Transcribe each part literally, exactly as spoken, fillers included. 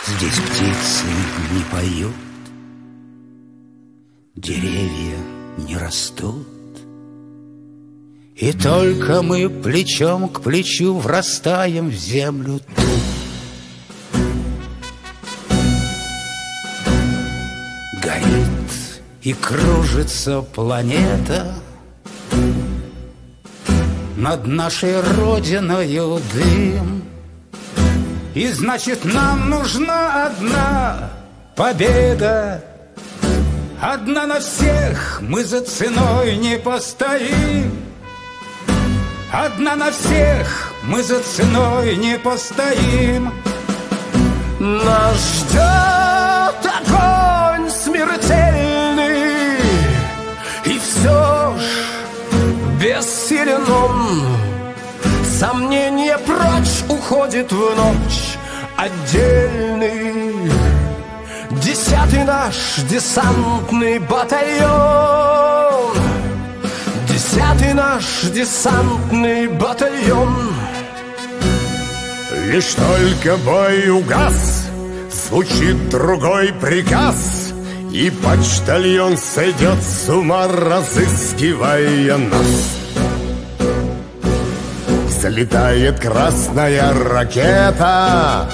Здесь птицы не поют, деревья не растут, и только мы плечом к плечу врастаем в землю тут. Горит и кружится планета над нашей родиною дым. И значит, нам нужна одна победа. Одна на всех, мы за ценой не постоим. Одна на всех, мы за ценой не постоим. Нас ждет огонь смертельный, и все ж бессилен он. Сомнение прочь уходит в ночь отдельный. Десятый наш десантный батальон. Десятый наш десантный батальон. Лишь только бой угас, звучит другой приказ, и почтальон сойдет с ума, разыскивая нас. Залетает красная ракета,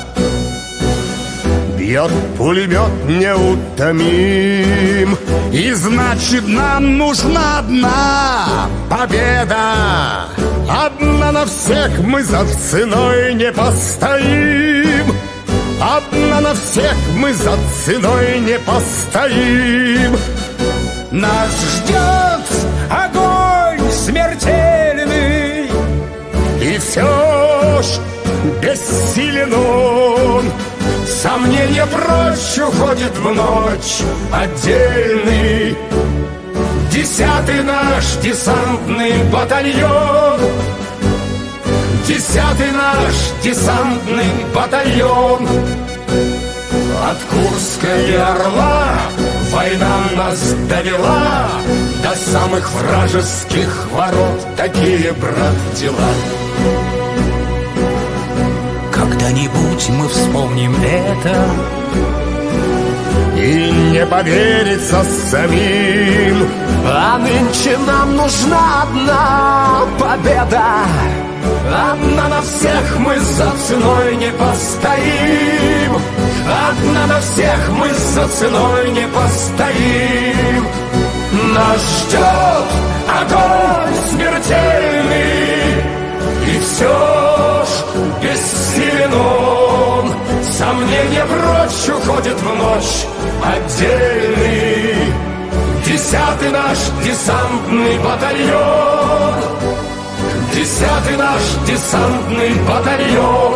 бьет пулемет неутомим. И значит, нам нужна одна победа. Одна на всех, мы за ценой не постоим. Одна на всех, мы за ценой не постоим. Нас ждет огонь смертельный, и все ж бессилен он. Сомнение прочь уходит в ночь отдельный. Десятый наш десантный батальон. Десятый наш десантный батальон. От Курска и Орла война нас довела до самых вражеских ворот. Такие, брат, дела. Когда-нибудь мы вспомним это и не поверится самим. А нынче нам нужна одна победа. Одна на всех, мы за ценой не постоим. Одна на всех, мы за ценой не постоим. Нас ждет огонь смертельный, и все ж бессилен он. Сомнение прочь уходит в ночь отдельный. Десятый наш десантный батальон. Десятый наш десантный батальон.